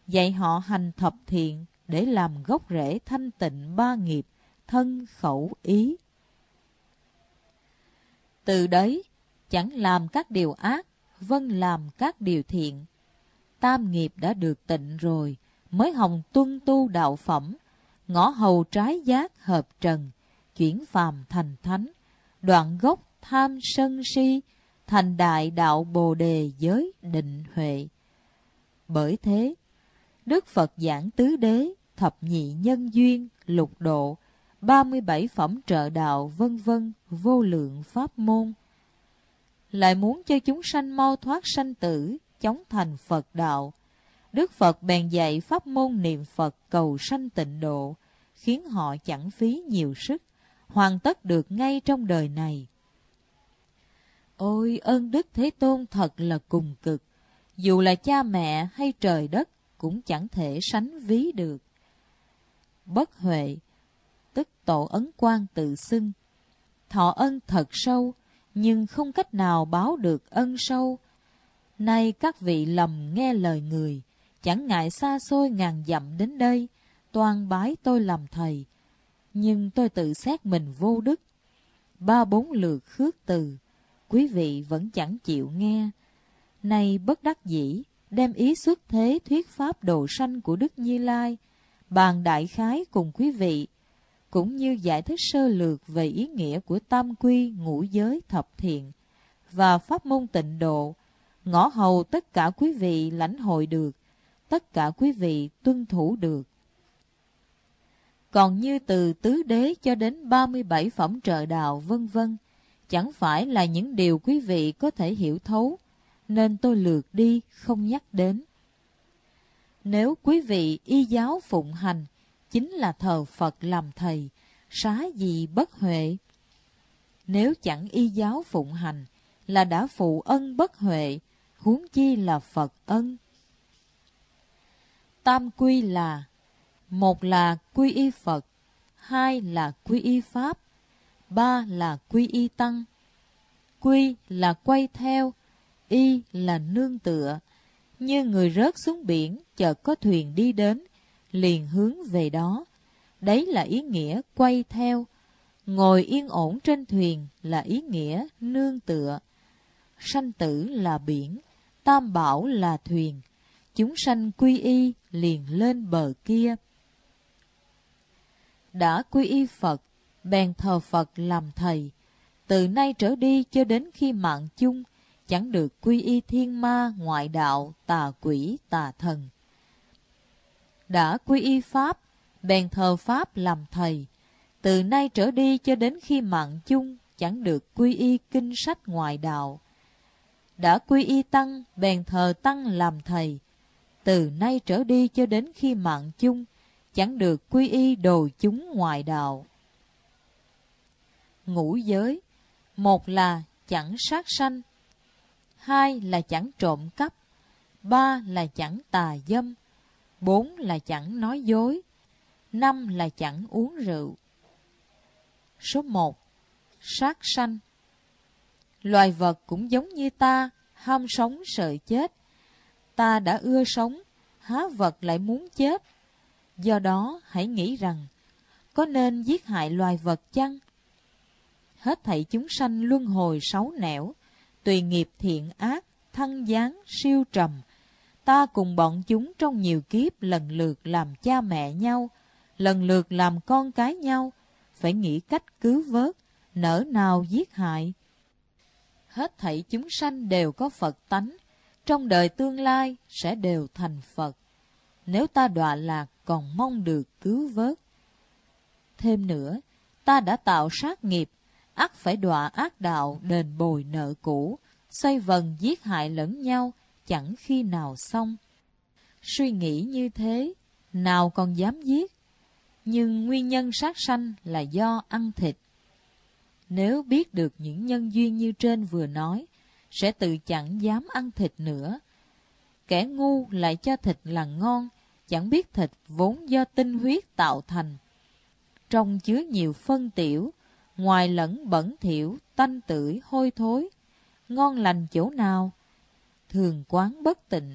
dạy họ hành thập thiện để làm gốc rễ thanh tịnh ba nghiệp thân khẩu ý. Từ đấy chẳng làm các điều ác, vâng làm các điều thiện. Tam nghiệp đã được tịnh rồi, mới hồng tuân tu đạo phẩm, ngõ hầu trái giác hợp trần, chuyển phàm thành thánh, đoạn gốc tham sân si, thành đại đạo Bồ đề giới định huệ. Bởi thế, Đức Phật giảng tứ đế, thập nhị nhân duyên, lục độ, 37 phẩm trợ đạo vân vân, vô lượng pháp môn. Lại muốn cho chúng sanh mau thoát sanh tử, chóng thành Phật đạo. Đức Phật bèn dạy pháp môn niệm Phật cầu sanh tịnh độ, khiến họ chẳng phí nhiều sức, hoàn tất được ngay trong đời này. Ôi ơn Đức Thế Tôn thật là cùng cực, dù là cha mẹ hay trời đất cũng chẳng thể sánh ví được. Bất huệ, tức Tổ Ấn Quang tự xưng, thọ ân thật sâu, nhưng không cách nào báo được ân sâu. Nay các vị lầm nghe lời người, chẳng ngại xa xôi ngàn dặm đến đây, toan bái tôi làm thầy. Nhưng tôi tự xét mình vô đức, 3-4 lượt khước từ, quý vị vẫn chẳng chịu nghe. Nay bất đắc dĩ, đem ý xuất thế thuyết pháp độ sanh của Đức Như Lai, bàn đại khái cùng quý vị, cũng như giải thích sơ lược về ý nghĩa của tam quy ngũ giới thập thiện và pháp môn tịnh độ, ngõ hầu tất cả quý vị lãnh hội được, tất cả quý vị tuân thủ được. Còn như từ tứ đế cho đến 37 phẩm trợ đạo vân vân, chẳng phải là những điều quý vị có thể hiểu thấu, nên tôi lược đi không nhắc đến. Nếu quý vị y giáo phụng hành, chính là thờ Phật làm thầy, xá gì bất huệ. Nếu chẳng y giáo phụng hành, là đã phụ ân bất huệ, huống chi là Phật ân. Tam quy là: một là quy y Phật, hai là quy y Pháp, ba là quy y Tăng. Quy là quay theo, y là nương tựa. Như người rớt xuống biển, chợt có thuyền đi đến, liền hướng về đó. Đấy là ý nghĩa quay theo. Ngồi yên ổn trên thuyền là ý nghĩa nương tựa. Sanh tử là biển, tam bảo là thuyền. Chúng sanh quy y liền lên bờ kia. Đã quy y Phật, bèn thờ Phật làm thầy. Từ nay trở đi cho đến khi mạng chung, chẳng được quy y thiên ma, ngoại đạo, tà quỷ, tà thần. Đã quy y Pháp, bèn thờ Pháp làm thầy. Từ nay trở đi cho đến khi mạng chung, chẳng được quy y kinh sách ngoại đạo. Đã quy y Tăng, bèn thờ Tăng làm thầy. Từ nay trở đi cho đến khi mạng chung, chẳng được quy y đồ chúng ngoại đạo. Ngũ giới: một là chẳng sát sanh, hai là chẳng trộm cắp, ba là chẳng tà dâm, bốn là chẳng nói dối, năm là chẳng uống rượu. Số 1. Sát sanh. Loài vật cũng giống như ta, ham sống sợ chết. Ta đã ưa sống, há vật lại muốn chết. Do đó hãy nghĩ rằng, có nên giết hại loài vật chăng? Hết thảy chúng sanh luân hồi 6 nẻo, tùy nghiệp thiện ác, thăng giáng, siêu trầm. Ta cùng bọn chúng trong nhiều kiếp lần lượt làm cha mẹ nhau, lần lượt làm con cái nhau, phải nghĩ cách cứu vớt, nỡ nào giết hại. Hết thảy chúng sanh đều có Phật tánh, trong đời tương lai sẽ đều thành Phật. Nếu ta đọa lạc còn mong được cứu vớt. Thêm nữa, ta đã tạo sát nghiệp, ắt phải đọa ác đạo đền bồi nợ cũ, xoay vần giết hại lẫn nhau, chẳng khi nào xong. Suy nghĩ như thế, nào còn dám giết? Nhưng nguyên nhân sát sanh là do ăn thịt. Nếu biết được những nhân duyên như trên vừa nói, sẽ tự chẳng dám ăn thịt nữa. Kẻ ngu lại cho thịt là ngon, chẳng biết thịt vốn do tinh huyết tạo thành. Trong chứa nhiều phân tiểu, ngoài lẫn bẩn thỉu, tanh tưởi, hôi thối. Ngon lành chỗ nào? Thường quán bất tịnh,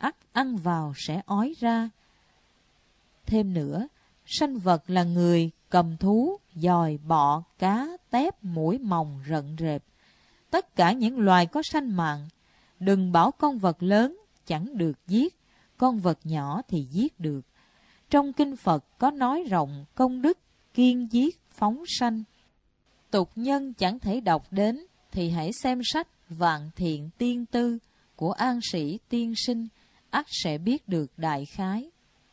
ắt ăn vào sẽ ói ra. Thêm nữa, sanh vật là người, cầm thú, dòi, bọ, cá, tép, muỗi, mòng, rận rệp. Tất cả những loài có sanh mạng. Đừng bảo con vật lớn chẳng được giết, con vật nhỏ thì giết được. Trong kinh Phật có nói rộng công đức, kiêng giết, phóng sanh. Tục nhân chẳng thể đọc đến, thì hãy xem sách Vạn Thiện Tiên Tư của An Sĩ Tiên Sinh, ắt sẽ biết được đại khái.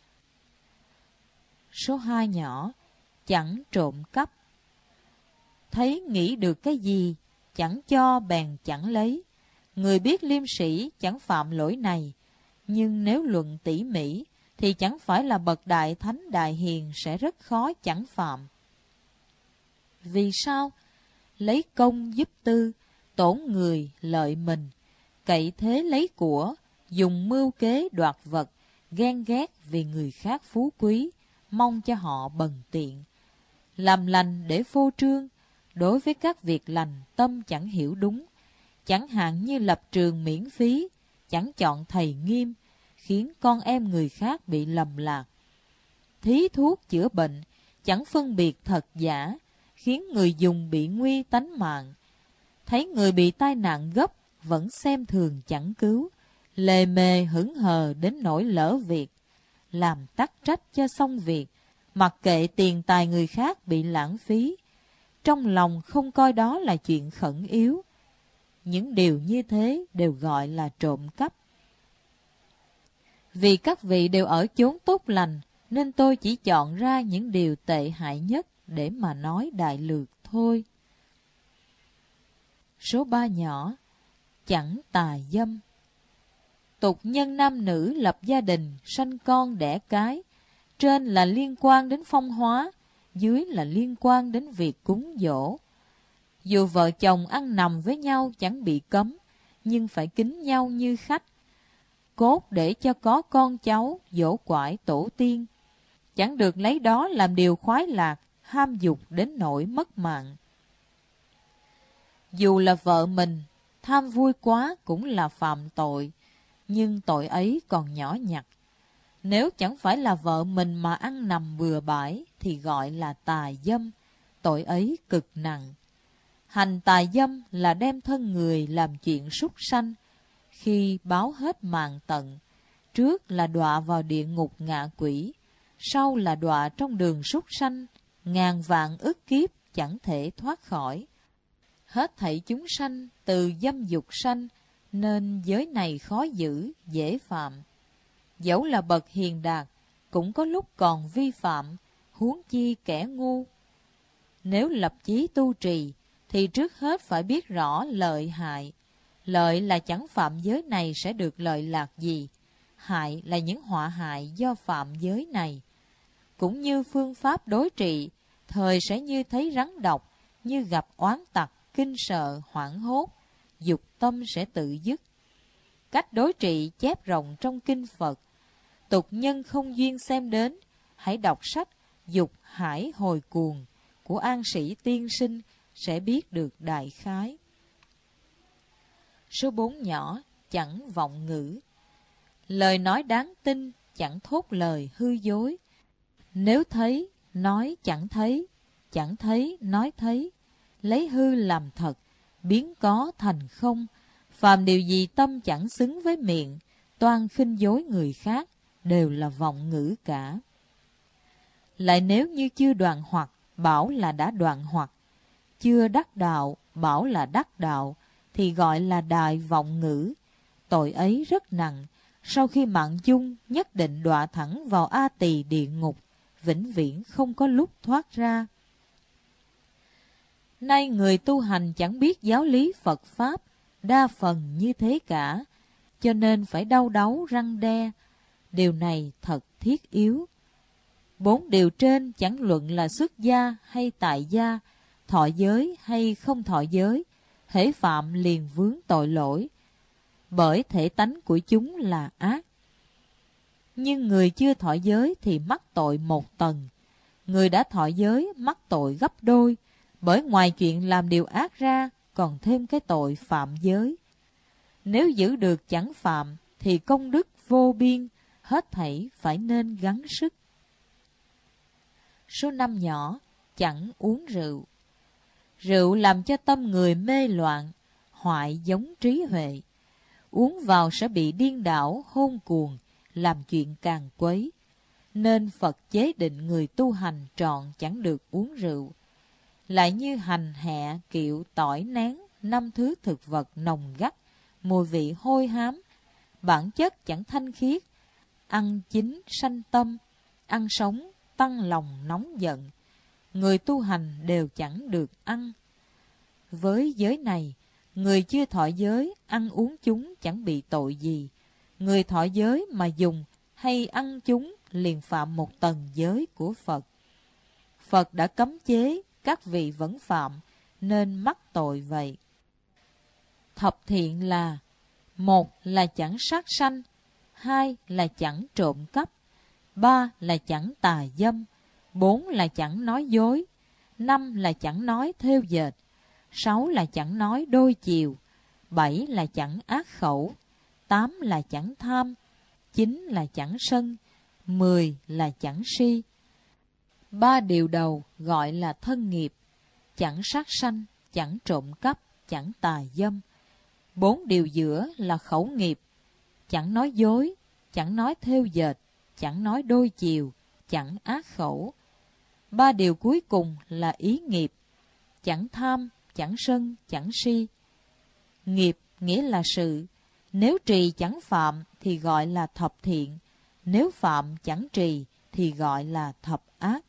Số 2 nhỏ, chẳng trộm cắp. Thấy nghĩ được cái gì, chẳng cho bèn chẳng lấy. Người biết liêm sĩ chẳng phạm lỗi này, nhưng nếu luận tỉ mỉ, thì chẳng phải là bậc đại thánh đại hiền sẽ rất khó chẳng phạm. Vì sao? Lấy công giúp tư, tổn người lợi mình, cậy thế lấy của, dùng mưu kế đoạt vật, ghen ghét vì người khác phú quý, mong cho họ bần tiện. Làm lành để phô trương, đối với các việc lành tâm chẳng hiểu đúng, chẳng hạn như lập trường miễn phí, chẳng chọn thầy nghiêm, khiến con em người khác bị lầm lạc. Thí thuốc chữa bệnh, chẳng phân biệt thật giả, khiến người dùng bị nguy tánh mạng. Thấy người bị tai nạn gấp, vẫn xem thường chẳng cứu, lề mề hững hờ đến nỗi lỡ việc. Làm tắc trách cho xong việc, mặc kệ tiền tài người khác bị lãng phí. Trong lòng không coi đó là chuyện khẩn yếu. Những điều như thế đều gọi là trộm cắp. Vì các vị đều ở chốn tốt lành, nên tôi chỉ chọn ra những điều tệ hại nhất để mà nói đại lược thôi. Số 3 nhỏ, chẳng tà dâm. Tục nhân nam nữ lập gia đình, sanh con đẻ cái. Trên là liên quan đến phong hóa, dưới là liên quan đến việc cúng dỗ. Dù vợ chồng ăn nằm với nhau chẳng bị cấm, nhưng phải kính nhau như khách. Cốt để cho có con cháu, dỗ quải tổ tiên. Chẳng được lấy đó làm điều khoái lạc, ham dục đến nỗi mất mạng. Dù là vợ mình, tham vui quá cũng là phạm tội, nhưng tội ấy còn nhỏ nhặt. Nếu chẳng phải là vợ mình mà ăn nằm bừa bãi, thì gọi là tà dâm, tội ấy cực nặng. Hành tà dâm là đem thân người làm chuyện súc sanh, khi báo hết màn tận, trước là đọa vào địa ngục ngạ quỷ, sau là đọa trong đường súc sanh, ngàn vạn ức kiếp chẳng thể thoát khỏi. Hết thảy chúng sanh từ dâm dục sanh, nên giới này khó giữ, dễ phạm. Dẫu là bậc hiền đạt, cũng có lúc còn vi phạm, huống chi kẻ ngu. Nếu lập chí tu trì, thì trước hết phải biết rõ lợi hại. Lợi là chẳng phạm giới này sẽ được lợi lạc gì, hại là những họa hại do phạm giới này. Cũng như phương pháp đối trị, thời sẽ như thấy rắn độc, như gặp oán tặc, kinh sợ, hoảng hốt, dục tâm sẽ tự dứt. Cách đối trị chép rộng trong kinh Phật. Tục nhân không duyên xem đến, hãy đọc sách Dục Hải Hồi Cuồng của An Sĩ Tiên Sinh sẽ biết được đại khái. Số 4 nhỏ, chẳng vọng ngữ. Lời nói đáng tin, chẳng thốt lời hư dối. Nếu thấy, nói chẳng thấy, chẳng thấy, nói thấy. Lấy hư làm thật, biến có thành không. Phàm điều gì tâm chẳng xứng với miệng, toan khinh dối người khác, đều là vọng ngữ cả. Lại nếu như chưa đoạn hoặc, bảo là đã đoạn hoặc. Chưa đắc đạo, bảo là đắc đạo, thì gọi là đại vọng ngữ. Tội ấy rất nặng, sau khi mạng chung nhất định đọa thẳng vào A Tỳ địa ngục, vĩnh viễn không có lúc thoát ra. Nay người tu hành chẳng biết giáo lý Phật Pháp, đa phần như thế cả, cho nên phải đau đáu răn đe. Điều này thật thiết yếu. 4 điều trên chẳng luận là xuất gia hay tại gia, thọ giới hay không thọ giới, hễ phạm liền vướng tội lỗi, bởi thể tánh của chúng là ác. Nhưng người chưa thọ giới thì mắc tội 1 tầng, người đã thọ giới mắc tội gấp đôi, bởi ngoài chuyện làm điều ác ra, còn thêm cái tội phạm giới. Nếu giữ được chẳng phạm, thì công đức vô biên, hết thảy phải nên gắng sức. Số 5 nhỏ, chẳng uống rượu. Rượu làm cho tâm người mê loạn, hoại giống trí huệ. Uống vào sẽ bị điên đảo, hôn cuồng, làm chuyện càng quấy. Nên Phật chế định người tu hành trọn chẳng được uống rượu. Lại như hành, hẹ, kiệu, tỏi, nén, 5 thứ thực vật nồng gắt, mùi vị hôi hám, bản chất chẳng thanh khiết, ăn chín sanh tâm, ăn sống tăng lòng nóng giận. Người tu hành đều chẳng được ăn. Với giới này, người chưa thọ giới ăn uống chúng chẳng bị tội gì. Người thọ giới mà dùng hay ăn chúng liền phạm một tầng giới của Phật. Phật đã cấm chế, các vị vẫn phạm, nên mắc tội vậy. Thập thiện là: 1 là chẳng sát sanh, 2 là chẳng trộm cắp, 3 là chẳng tà dâm, 4 là chẳng nói dối, 5 là chẳng nói thêu dệt, 6 là chẳng nói đôi chiều, 7 là chẳng ác khẩu, 8 là chẳng tham, 9 là chẳng sân, 10 là chẳng si. 3 điều đầu gọi là thân nghiệp: chẳng sát sanh, chẳng trộm cắp, chẳng tà dâm. 4 điều giữa là khẩu nghiệp: chẳng nói dối, chẳng nói thêu dệt, chẳng nói đôi chiều, chẳng ác khẩu. 3 điều cuối cùng là ý nghiệp: chẳng tham, chẳng sân, chẳng si. Nghiệp nghĩa là sự, nếu trì chẳng phạm thì gọi là thập thiện, nếu phạm chẳng trì thì gọi là thập ác.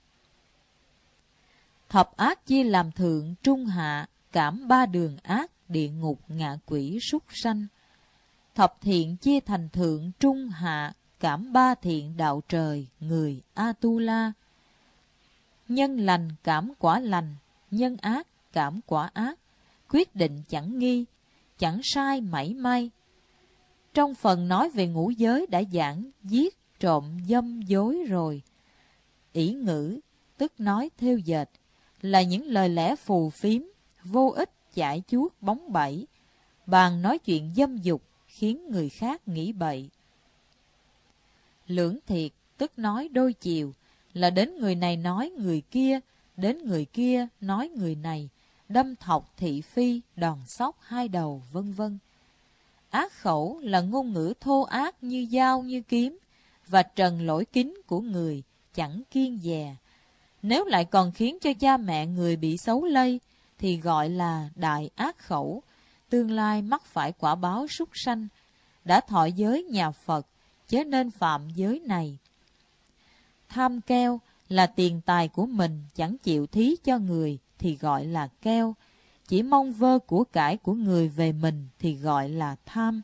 Thập ác chia làm thượng, trung, hạ, cảm 3 đường ác, địa ngục, ngạ quỷ, súc sanh. Thập thiện chia thành thượng, trung, hạ, cảm 3 thiện, đạo trời, người, Atula. Nhân lành cảm quả lành, nhân ác cảm quả ác, quyết định chẳng nghi, chẳng sai mảy may. Trong phần nói về ngũ giới đã giảng giết, trộm, dâm, dối rồi. Ỷ ngữ, tức nói thêu dệt, là những lời lẽ phù phiếm, vô ích, chải chuốt, bóng bẩy, bàn nói chuyện dâm dục, khiến người khác nghĩ bậy. Lưỡng thiệt, tức nói đôi chiều, là đến người này nói người kia, đến người kia nói người này, đâm thọc, thị phi, đòn sóc, hai đầu, vân vân. Ác khẩu là ngôn ngữ thô ác như dao như kiếm, và trần lỗi kín của người, chẳng kiêng dè. Nếu lại còn khiến cho cha mẹ người bị xấu lây, thì gọi là đại ác khẩu, tương lai mắc phải quả báo súc sanh. Đã thọ giới nhà Phật, chớ nên phạm giới này. Tham keo là tiền tài của mình chẳng chịu thí cho người thì gọi là keo, chỉ mong vơ của cải của người về mình thì gọi là tham.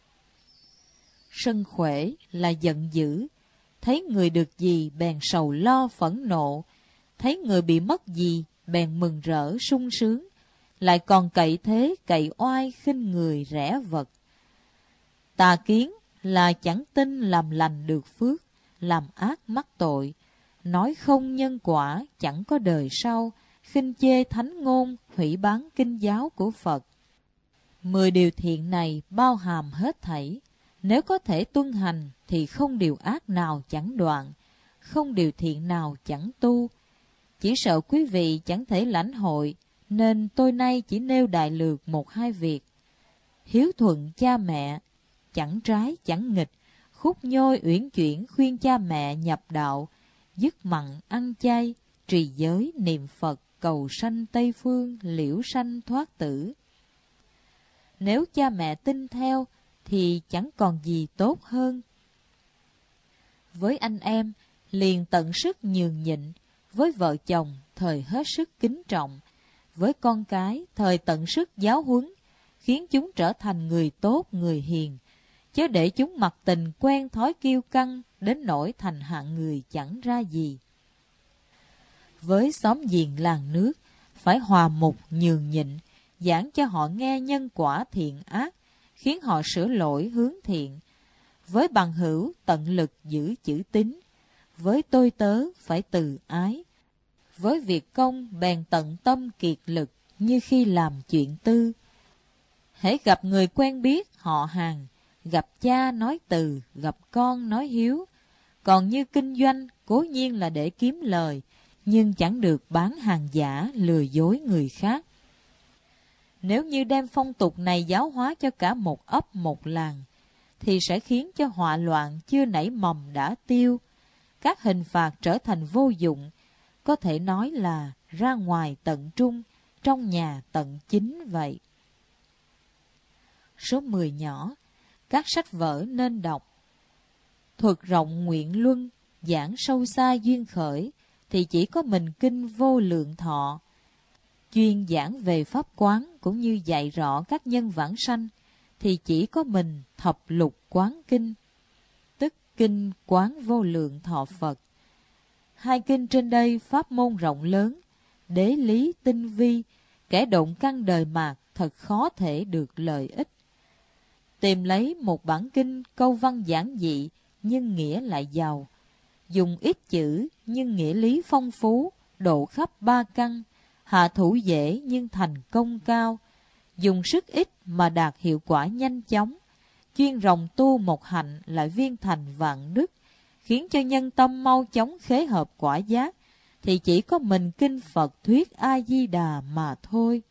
Sân khỏe là giận dữ, thấy người được gì bèn sầu lo phẫn nộ, thấy người bị mất gì bèn mừng rỡ sung sướng, lại còn cậy thế cậy oai khinh người rẻ vật. Tà kiến là chẳng tin làm lành được phước, làm ác mắc tội, nói không nhân quả chẳng có đời sau, khinh chê thánh ngôn, hủy bán kinh giáo của Phật. 10 điều thiện này bao hàm hết thảy, nếu có thể tuân hành thì không điều ác nào chẳng đoạn, không điều thiện nào chẳng tu. Chỉ sợ quý vị chẳng thể lãnh hội, nên tôi nay chỉ nêu đại lược 1-2 việc. Hiếu thuận cha mẹ, chẳng trái chẳng nghịch, khúc nhôi uyển chuyển khuyên cha mẹ nhập đạo, dứt mặn ăn chay, trì giới niệm Phật, cầu sanh Tây Phương, liễu sanh thoát tử. Nếu cha mẹ tin theo thì chẳng còn gì tốt hơn. Với anh em, liền tận sức nhường nhịn, với vợ chồng thời hết sức kính trọng, với con cái thời tận sức giáo huấn, khiến chúng trở thành người tốt, người hiền, chớ để chúng mặc tình quen thói kiêu căng, đến nỗi thành hạng người chẳng ra gì. Với xóm giềng làng nước, phải hòa mục nhường nhịn, giảng cho họ nghe nhân quả thiện ác, khiến họ sửa lỗi hướng thiện. Với bằng hữu tận lực giữ chữ tín, với tôi tớ phải từ ái. Với việc công bèn tận tâm kiệt lực, như khi làm chuyện tư. Hễ gặp người quen biết họ hàng, gặp cha nói từ, gặp con nói hiếu. Còn như kinh doanh, cố nhiên là để kiếm lời, nhưng chẳng được bán hàng giả, lừa dối người khác. Nếu như đem phong tục này giáo hóa cho cả một ấp một làng, thì sẽ khiến cho họa loạn chưa nảy mầm đã tiêu. Các hình phạt trở thành vô dụng, có thể nói là ra ngoài tận trung, trong nhà tận chính vậy. Số 10 nhỏ, các sách vở nên đọc. Thuật rộng nguyện luân, giảng sâu xa duyên khởi, thì chỉ có mình kinh Vô Lượng Thọ. Chuyên giảng về pháp quán cũng như dạy rõ các nhân vãng sanh, thì chỉ có mình Thập Lục Quán Kinh, tức kinh Quán Vô Lượng Thọ Phật. Hai kinh trên đây pháp môn rộng lớn, đế lý tinh vi, kẻ động căn đời mạt thật khó thể được lợi ích. Tìm lấy một bản kinh câu văn giản dị nhưng nghĩa lại giàu, dùng ít chữ nhưng nghĩa lý phong phú, độ khắp ba căn, hạ thủ dễ nhưng thành công cao, dùng sức ít mà đạt hiệu quả nhanh chóng, chuyên ròng tu một hạnh lại viên thành vạn đức, khiến cho nhân tâm mau chóng khế hợp quả giác, thì chỉ có mình kinh Phật thuyết A Di Đà mà thôi.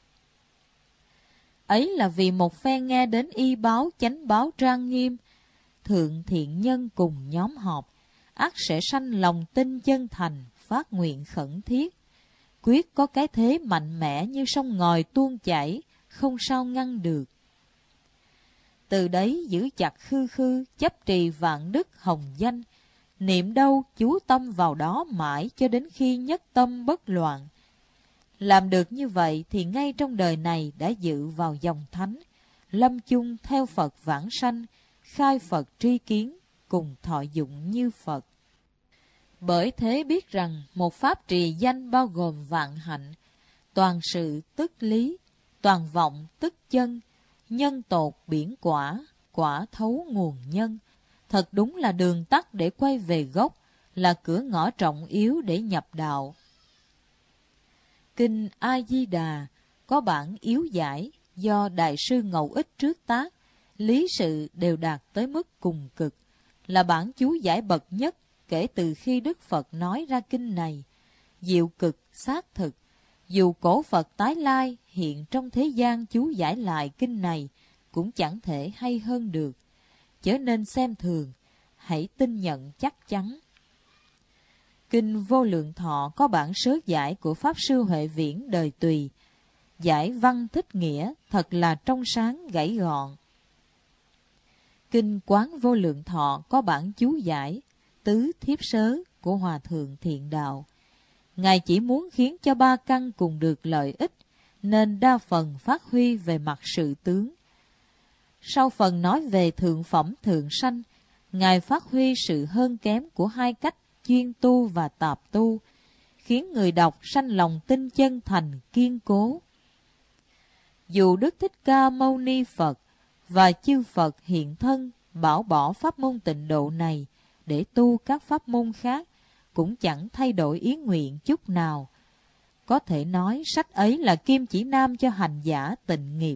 Ấy là vì một phen nghe đến y báo chánh báo trang nghiêm, thượng thiện nhân cùng nhóm họp, ắt sẽ sanh lòng tin chân thành, phát nguyện khẩn thiết, quyết có cái thế mạnh mẽ như sông ngòi tuôn chảy, không sao ngăn được. Từ đấy giữ chặt khư khư, chấp trì vạn đức hồng danh, niệm đâu chú tâm vào đó mãi cho đến khi nhất tâm bất loạn. Làm được như vậy thì ngay trong đời này đã dự vào dòng thánh, lâm chung theo Phật vãng sanh, khai Phật tri kiến, cùng thọ dụng như Phật. Bởi thế biết rằng một pháp trì danh bao gồm vạn hạnh, toàn sự tức lý, toàn vọng tức chân, nhân tột biển quả, quả thấu nguồn nhân. Thật đúng là đường tắt để quay về gốc, là cửa ngõ trọng yếu để nhập đạo. Kinh A Di Đà có bản yếu giải do Đại sư Ngẫu Ích trước tác, lý sự đều đạt tới mức cùng cực, là bản chú giải bậc nhất kể từ khi Đức Phật nói ra kinh này, diệu cực xác thực. Dù cổ Phật tái lai hiện trong thế gian chú giải lại kinh này, cũng chẳng thể hay hơn được, chớ nên xem thường, hãy tin nhận chắc chắn. Kinh Vô Lượng Thọ có bản sớ giải của Pháp Sư Huệ Viễn đời Tùy, giải văn thích nghĩa, thật là trong sáng gãy gọn. Kinh Quán Vô Lượng Thọ có bản chú giải tứ thiếp sớ của Hòa Thượng Thiện Đạo. Ngài chỉ muốn khiến cho ba căn cùng được lợi ích, nên đa phần phát huy về mặt sự tướng. Sau phần nói về thượng phẩm thượng sanh, Ngài phát huy sự hơn kém của hai cách chuyên tu và tạp tu, khiến người đọc sanh lòng tin chân thành kiên cố. Dù Đức Thích Ca Mâu Ni Phật và chư Phật hiện thân bảo bỏ pháp môn tịnh độ này để tu các pháp môn khác, cũng chẳng thay đổi ý nguyện chút nào. Có thể nói sách ấy là kim chỉ nam cho hành giả tịnh nghiệp.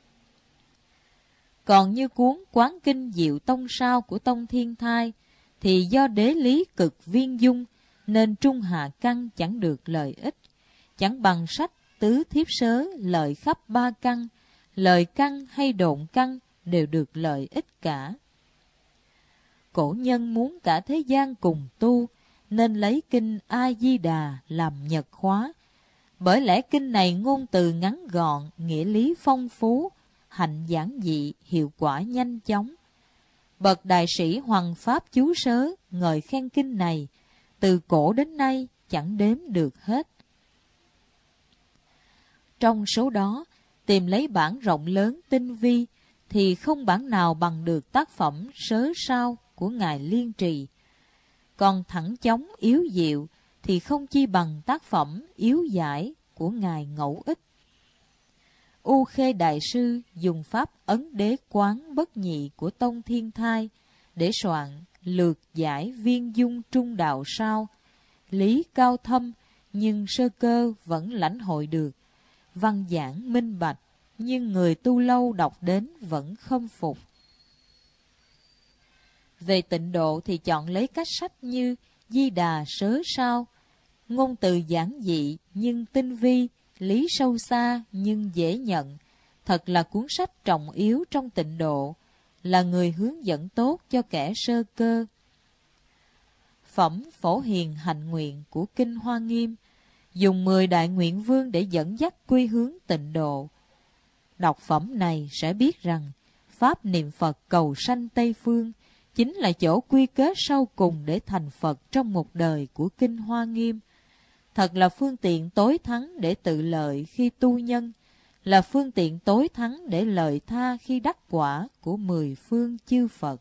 Còn như cuốn Quán Kinh Diệu Tông Sao của Tông Thiên Thai, thì do đế lý cực viên dung, nên trung hạ căn chẳng được lợi ích, chẳng bằng sách tứ thiếp sớ lợi khắp ba căn, lợi căn hay độn căn đều được lợi ích cả. Cổ nhân muốn cả thế gian cùng tu, nên lấy kinh A Di Đà làm nhật khóa. Bởi lẽ kinh này ngôn từ ngắn gọn, nghĩa lý phong phú, hạnh giản dị, hiệu quả nhanh chóng. Bậc đại sĩ Hoằng Pháp chú sớ ngợi khen kinh này, từ cổ đến nay chẳng đếm được hết. Trong số đó, tìm lấy bản rộng lớn tinh vi, thì không bản nào bằng được tác phẩm sớ sao của Ngài Liên Trì. Còn thẳng chóng yếu diệu, thì không chi bằng tác phẩm yếu giải của Ngài Ngẫu Ích. U Khê Đại Sư dùng pháp ấn đế quán bất nhị của Tông Thiên Thai để soạn lược giải viên dung trung đạo sao, lý cao thâm nhưng sơ cơ vẫn lãnh hội được, văn giảng minh bạch nhưng người tu lâu đọc đến vẫn khâm phục. Về tịnh độ thì chọn lấy các sách như Di Đà Sớ Sao, ngôn từ giản dị nhưng tinh vi, lý sâu xa nhưng dễ nhận, thật là cuốn sách trọng yếu trong tịnh độ, là người hướng dẫn tốt cho kẻ sơ cơ. Phẩm Phổ Hiền Hạnh Nguyện của Kinh Hoa Nghiêm dùng 10 đại nguyện vương để dẫn dắt quy hướng tịnh độ. Đọc phẩm này sẽ biết rằng pháp niệm Phật cầu sanh Tây Phương chính là chỗ quy kết sau cùng để thành Phật trong một đời của Kinh Hoa Nghiêm. Thật là phương tiện tối thắng để tự lợi khi tu nhân, là phương tiện tối thắng để lợi tha khi đắc quả của 10 phương chư Phật.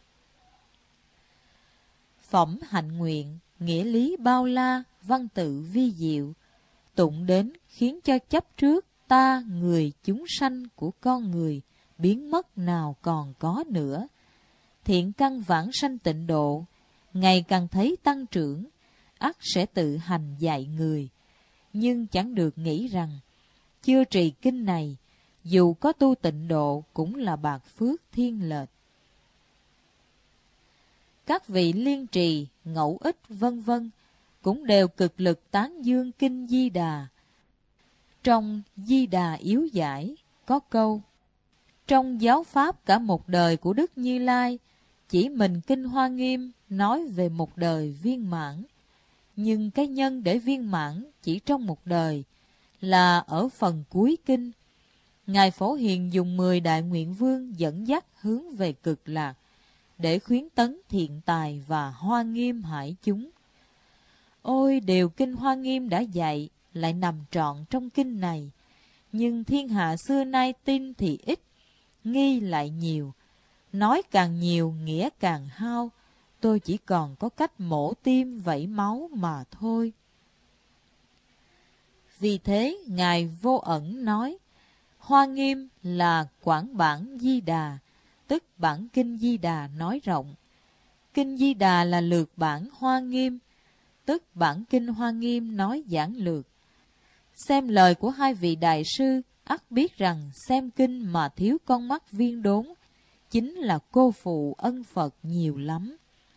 Phẩm Hạnh Nguyện, nghĩa lý bao la, văn tự vi diệu, tụng đến khiến cho chấp trước ta người chúng sanh của con người biến mất nào còn có nữa. Thiện căn vãng sanh tịnh độ ngày càng thấy tăng trưởng, ắt sẽ tự hành dạy người. Nhưng chẳng được nghĩ rằng chưa trì kinh này, dù có tu tịnh độ cũng là bạc phước thiên lệch. Các vị liên trì, ngẫu ích vân vân cũng đều cực lực tán dương kinh Di Đà. Trong Di Đà yếu giải có câu: trong giáo pháp cả một đời của Đức Như Lai, chỉ mình Kinh Hoa Nghiêm nói về một đời viên mãn. Nhưng cái nhân để viên mãn chỉ trong một đời là ở phần cuối kinh. Ngài Phổ Hiền dùng 10 đại nguyện vương dẫn dắt hướng về cực lạc, để khuyến tấn thiện tài và Hoa Nghiêm hải chúng. Ôi, điều Kinh Hoa Nghiêm đã dạy lại nằm trọn trong kinh này, nhưng thiên hạ xưa nay tin thì ít, nghi lại nhiều. Nói càng nhiều nghĩa càng hao, tôi chỉ còn có cách mổ tim vẩy máu mà thôi. Vì thế, Ngài Vô Ẩn nói, Hoa Nghiêm là quảng bản Di Đà, tức bản kinh Di Đà nói rộng. Kinh Di Đà là lược bản Hoa Nghiêm, tức bản kinh Hoa Nghiêm nói giản lược. Xem lời của hai vị đại sư, ắt biết rằng xem kinh mà thiếu con mắt viên đốn, chính là cô phụ ân Phật nhiều lắm.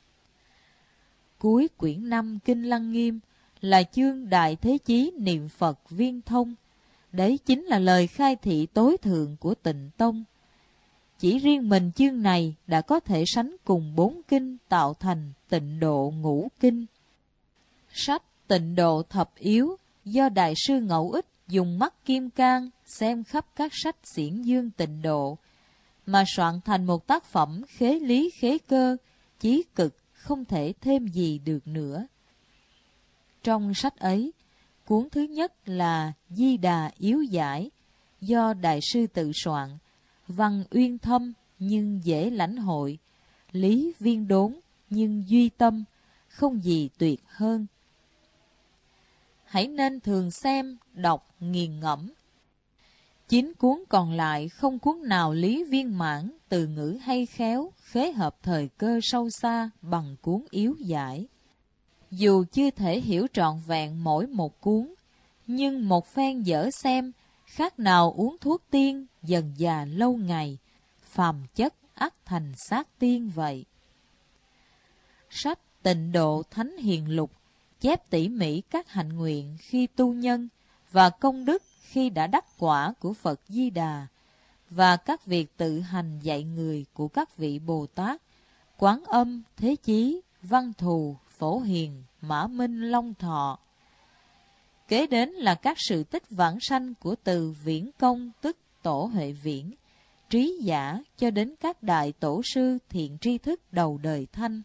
Cuối quyển 5 Kinh Lăng Nghiêm là chương Đại Thế Chí niệm Phật viên thông. Đấy chính là lời khai thị tối thượng của Tịnh Tông. Chỉ riêng mình chương này đã có thể sánh cùng 4 kinh tạo thành Tịnh Độ Ngũ Kinh. Sách Tịnh Độ Thập Yếu do Đại sư Ngẫu Ích dùng mắt kim cang xem khắp các sách xiển dương Tịnh Độ, mà soạn thành một tác phẩm khế lý khế cơ, chí cực, không thể thêm gì được nữa. Trong sách ấy, cuốn thứ nhất là Di Đà Yếu Giải, do Đại sư tự soạn, văn uyên thâm nhưng dễ lãnh hội, lý viên đốn nhưng duy tâm, không gì tuyệt hơn. Hãy nên thường xem, đọc, nghiền ngẫm. 9 cuốn còn lại không cuốn nào lý viên mãn, từ ngữ hay khéo, khế hợp thời cơ sâu xa bằng cuốn Yếu Giải. Dù chưa thể hiểu trọn vẹn mỗi một cuốn, nhưng một phen dở xem, khác nào uống thuốc tiên, dần già lâu ngày, phàm chất ắt thành xác tiên vậy. Sách Tịnh Độ Thánh Hiền Lục chép tỉ mỉ các hạnh nguyện khi tu nhân và công đức khi đã đắc quả của Phật Di Đà, và các việc tự hành dạy người của các vị Bồ Tát, Quán Âm, Thế Chí, Văn Thù, Phổ Hiền, Mã Minh, Long Thọ. Kế đến là các sự tích vãng sanh của từ Viễn Công, tức Tổ Huệ Viễn, Trí Giả, cho đến các đại tổ sư thiện tri thức đầu đời Thanh.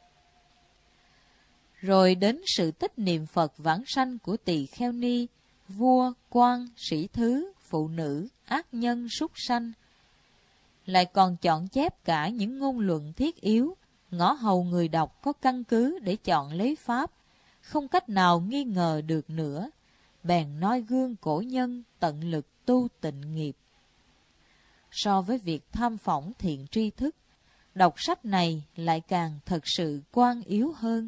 Rồi đến sự tích niệm Phật vãng sanh của Tỳ Kheo Ni, vua, quan, sĩ thứ, phụ nữ, ác nhân, súc sanh. Lại còn chọn chép cả những ngôn luận thiết yếu, ngõ hầu người đọc có căn cứ để chọn lấy pháp, không cách nào nghi ngờ được nữa, bèn noi gương cổ nhân tận lực tu tịnh nghiệp. So với việc tham phỏng thiện tri thức, đọc sách này lại càng thật sự quan yếu hơn.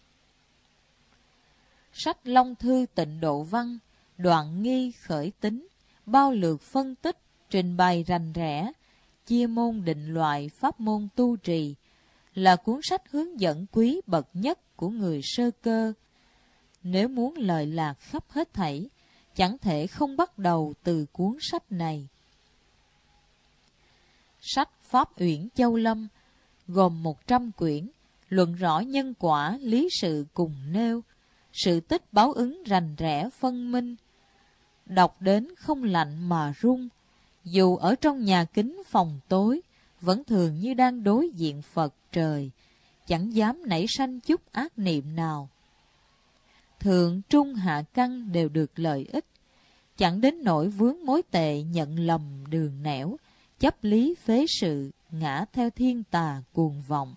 Sách Long Thư Tịnh Độ Văn, đoạn nghi khởi tính, bao lược phân tích, trình bày rành rẽ, chia môn định loại pháp môn tu trì, là cuốn sách hướng dẫn quý bậc nhất của người sơ cơ. Nếu muốn lợi lạc khắp hết thảy, chẳng thể không bắt đầu từ cuốn sách này. Sách Pháp Uyển Châu Lâm gồm 100 quyển, luận rõ nhân quả, lý sự cùng nêu, sự tích báo ứng rành rẽ phân minh. Đọc đến không lạnh mà run, dù ở trong nhà kính phòng tối, vẫn thường như đang đối diện Phật trời, chẳng dám nảy sanh chút ác niệm nào. Thượng trung hạ căn đều được lợi ích, chẳng đến nỗi vướng mối tệ nhận lầm đường nẻo, chấp lý phế sự, ngã theo thiên tà cuồng vọng.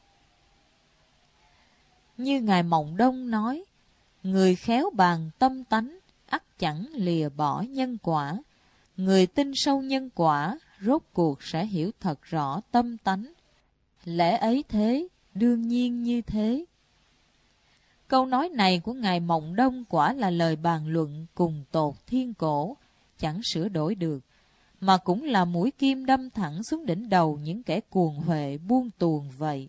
Như Ngài Mộng Đông nói, người khéo bàn tâm tánh, ắt chẳng lìa bỏ nhân quả. Người tin sâu nhân quả, rốt cuộc sẽ hiểu thật rõ tâm tánh. Lẽ ấy thế, đương nhiên như thế. Câu nói này của Ngài Mộng Đông quả là lời bàn luận cùng tột thiên cổ, chẳng sửa đổi được, mà cũng là mũi kim đâm thẳng xuống đỉnh đầu những kẻ cuồng huệ buông tuồng vậy.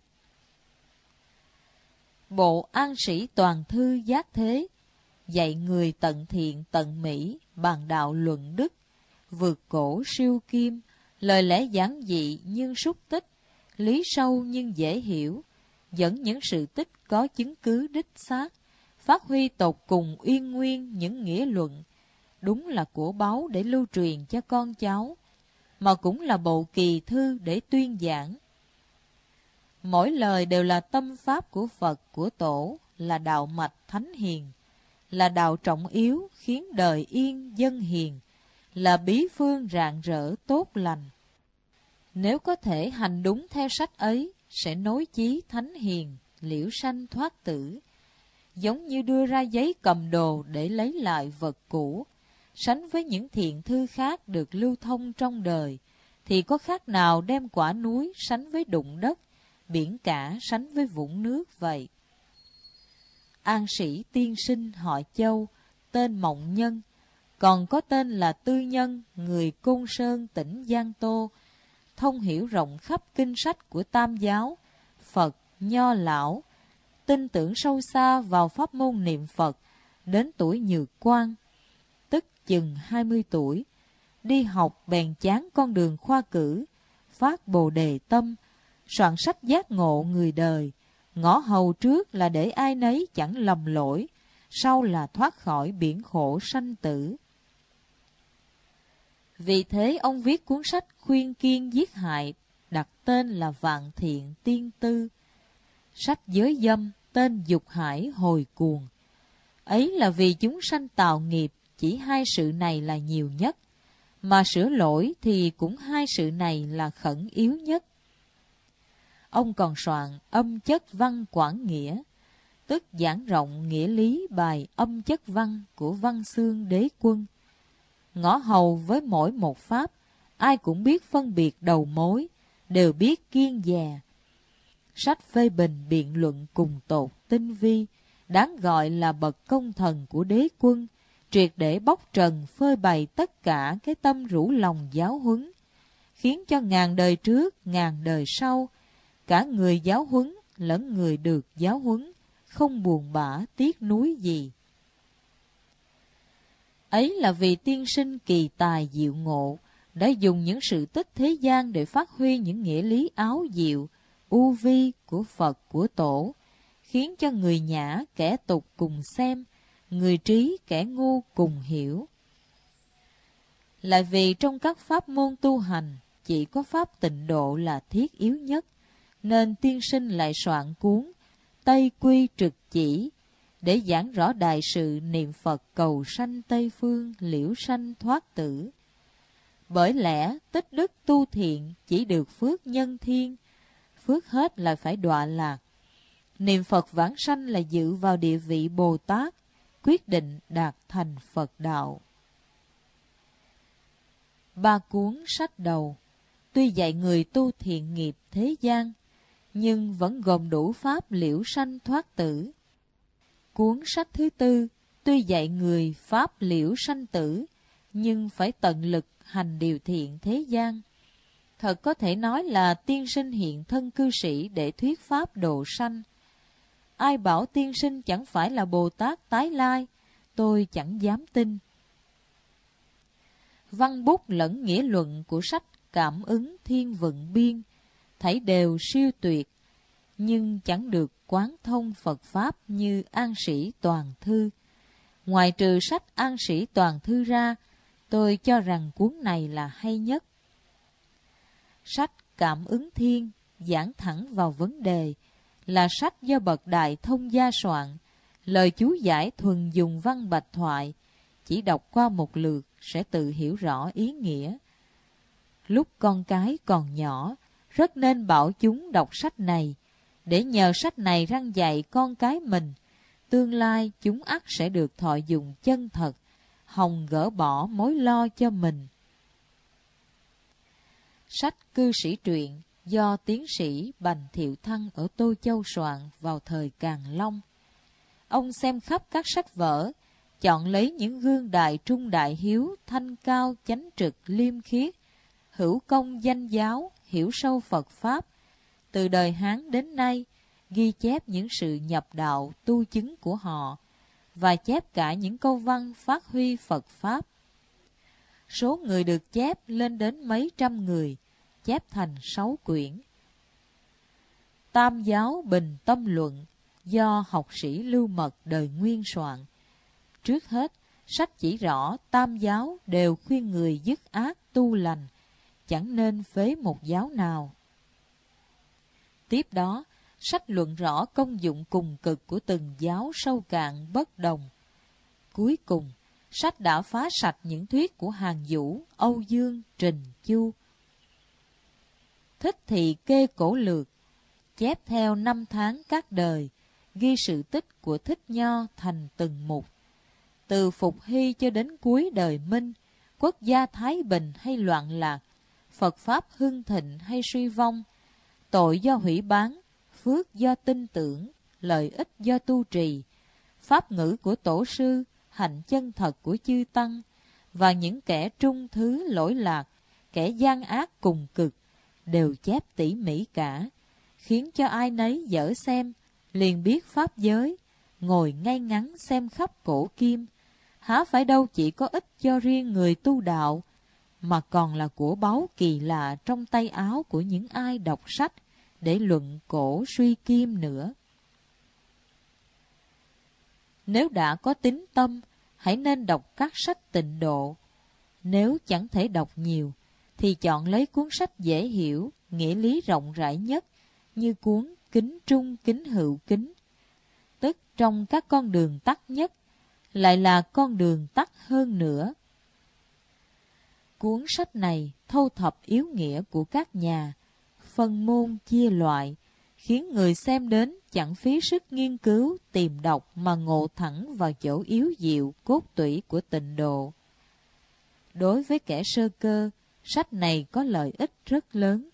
Bộ An Sĩ Toàn Thư Giác Thế dạy người tận thiện tận mỹ, bàn đạo luận đức, vượt cổ siêu kim, lời lẽ giản dị nhưng xúc tích, lý sâu nhưng dễ hiểu, dẫn những sự tích có chứng cứ đích xác, phát huy tột cùng uyên nguyên những nghĩa luận, đúng là của báu để lưu truyền cho con cháu, mà cũng là bộ kỳ thư để tuyên giảng. Mỗi lời đều là tâm pháp của Phật của Tổ, là đạo mạch thánh hiền, là đạo trọng yếu khiến đời yên dân hiền, là bí phương rạng rỡ tốt lành. Nếu có thể hành đúng theo sách ấy, sẽ nối chí thánh hiền, liễu sanh thoát tử. Giống như đưa ra giấy cầm đồ để lấy lại vật cũ, sánh với những thiện thư khác được lưu thông trong đời, thì có khác nào đem quả núi sánh với đụng đất, biển cả sánh với vũng nước vậy. An Sĩ tiên sinh họ Châu, tên Mộng Nhân, còn có tên là Tư Nhân, người Côn Sơn tỉnh Giang Tô, thông hiểu rộng khắp kinh sách của Tam giáo, Phật, Nho Lão, tin tưởng sâu xa vào pháp môn niệm Phật, đến tuổi nhược quan, tức chừng 20 tuổi, đi học bèn chán con đường khoa cử, phát bồ đề tâm, soạn sách giác ngộ người đời, ngõ hầu trước là để ai nấy chẳng lầm lỗi, sau là thoát khỏi biển khổ sanh tử. Vì thế ông viết cuốn sách khuyên kiêng giết hại, đặt tên là Vạn Thiện Tiên Tư. Sách giới dâm tên Dục Hải Hồi Cuồng. Ấy là vì chúng sanh tạo nghiệp, chỉ hai sự này là nhiều nhất, mà sửa lỗi thì cũng hai sự này là khẩn yếu nhất. Ông còn soạn Âm Chất Văn Quảng Nghĩa, tức giảng rộng nghĩa lý bài Âm Chất Văn của Văn Xương Đế Quân. Ngõ hầu với mỗi một pháp, ai cũng biết phân biệt đầu mối, đều biết kiêng dè. Sách phê bình biện luận cùng tột tinh vi, đáng gọi là bậc công thần của Đế Quân, triệt để bóc trần phơi bày tất cả cái tâm rũ lòng giáo huấn, khiến cho ngàn đời trước, ngàn đời sau, cả người giáo huấn lẫn người được giáo huấn, không buồn bã tiếc nuối gì. Ấy là vì tiên sinh kỳ tài diệu ngộ, đã dùng những sự tích thế gian để phát huy những nghĩa lý áo diệu, u vi của Phật của Tổ, khiến cho người nhã kẻ tục cùng xem, người trí kẻ ngu cùng hiểu. Lại vì trong các pháp môn tu hành, chỉ có pháp tịnh độ là thiết yếu nhất, nên tiên sinh lại soạn cuốn Tây Quy Trực Chỉ, để giảng rõ đại sự niệm Phật cầu sanh Tây Phương, liễu sanh thoát tử. Bởi lẽ tích đức tu thiện chỉ được phước nhân thiên, phước hết là phải đọa lạc. Niệm Phật vãng sanh là dự vào địa vị Bồ Tát, quyết định đạt thành Phật đạo. Ba cuốn sách đầu, tuy dạy người tu thiện nghiệp thế gian, nhưng vẫn gồm đủ pháp liễu sanh thoát tử. Cuốn sách thứ tư, tuy dạy người pháp liễu sanh tử, nhưng phải tận lực hành điều thiện thế gian. Thật có thể nói là tiên sinh hiện thân cư sĩ để thuyết pháp độ sanh. Ai bảo tiên sinh chẳng phải là Bồ Tát tái lai, tôi chẳng dám tin. Văn bút lẫn nghĩa luận của sách Cảm ứng Thiên Vận Biên thảy đều siêu tuyệt, nhưng chẳng được quán thông Phật Pháp như An Sĩ Toàn Thư. Ngoài trừ sách An Sĩ Toàn Thư ra, tôi cho rằng cuốn này là hay nhất. Sách Cảm ứng Thiên giảng thẳng vào vấn đề, là sách do bậc Đại Thông gia soạn, lời chú giải thuần dùng văn bạch thoại, chỉ đọc qua một lượt sẽ tự hiểu rõ ý nghĩa. Lúc con cái còn nhỏ, rất nên bảo chúng đọc sách này, để nhờ sách này răn dạy con cái mình, tương lai chúng ắt sẽ được thọ dụng chân thật, hòng gỡ bỏ mối lo cho mình. Sách Cư Sĩ Truyện do tiến sĩ Bành Thiệu Thăng ở Tô Châu soạn vào thời Càn Long. Ông xem khắp các sách vở, chọn lấy những gương đại trung đại hiếu, thanh cao, chánh trực, liêm khiết, hữu công danh giáo, hiểu sâu Phật Pháp, từ đời Hán đến nay, ghi chép những sự nhập đạo, tu chứng của họ, và chép cả những câu văn phát huy Phật Pháp. Số người được chép lên đến mấy trăm người, chép thành 6 quyển. Tam Giáo Bình Tâm Luận do học sĩ Lưu Mật đời Nguyên soạn. Trước hết, sách chỉ rõ tam giáo đều khuyên người dứt ác tu lành, chẳng nên phế một giáo nào. Tiếp đó, sách luận rõ công dụng cùng cực của từng giáo sâu cạn bất đồng. Cuối cùng, sách đã phá sạch những thuyết của Hàn Vũ, Âu Dương, Trình Chu. Thích Thị Kê Cổ Lược chép theo 5 tháng các đời, ghi sự tích của Thích Nho thành từng mục. Từ Phục Hy cho đến cuối đời Minh, quốc gia thái bình hay loạn lạc, Phật Pháp hưng thịnh hay suy vong, tội do hủy bán, phước do tin tưởng, lợi ích do tu trì, pháp ngữ của tổ sư, hạnh chân thật của chư tăng, và những kẻ trung thứ lỗi lạc, kẻ gian ác cùng cực, đều chép tỉ mỉ cả, khiến cho ai nấy dở xem, liền biết pháp giới, ngồi ngay ngắn xem khắp cổ kim, há phải đâu chỉ có ích cho riêng người tu đạo, mà còn là của báu kỳ lạ trong tay áo của những ai đọc sách để luận cổ suy kim nữa. Nếu đã có tín tâm, hãy nên đọc các sách tịnh độ. Nếu chẳng thể đọc nhiều, thì chọn lấy cuốn sách dễ hiểu, nghĩa lý rộng rãi nhất, như cuốn Kính Trung Kính Hữu Kính, tức trong các con đường tắt nhất, lại là con đường tắt hơn nữa. Cuốn sách này thâu thập yếu nghĩa của các nhà, phân môn chia loại, khiến người xem đến chẳng phí sức nghiên cứu, tìm đọc mà ngộ thẳng vào chỗ yếu diệu cốt tủy của tịnh độ. Đối với kẻ sơ cơ, sách này có lợi ích rất lớn.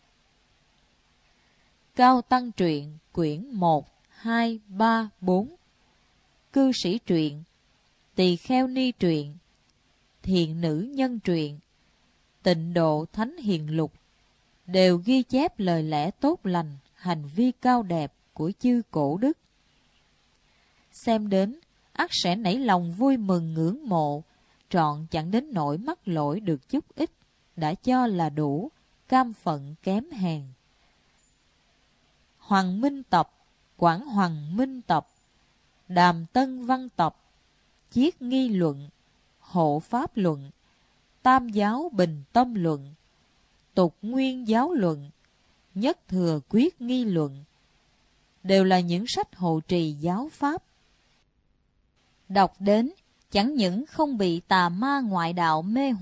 Cao Tăng Truyện quyển 1, 2, 3, 4, Cư Sĩ Truyện, Tỳ Kheo Ni Truyện, Thiện Nữ Nhân Truyện, Tịnh Độ Thánh Hiền Lục đều ghi chép lời lẽ tốt lành, hành vi cao đẹp của chư cổ đức. Xem đến, ắt sẽ nảy lòng vui mừng ngưỡng mộ, trọn chẳng đến nỗi mắc lỗi được chút ít, đã cho là đủ, cam phận kém hèn. Hoàng Minh Tập, Quảng Hoàng Minh Tập, Đàm Tân Văn Tập, Chiết Nghi Luận, Hộ Pháp Luận, Tam Giáo Bình Tâm Luận, Tục Nguyên Giáo Luận, Nhất Thừa Quyết Nghi Luận, đều là những sách hộ trì giáo pháp. Đọc đến, chẳng những không bị tà ma ngoại đạo mê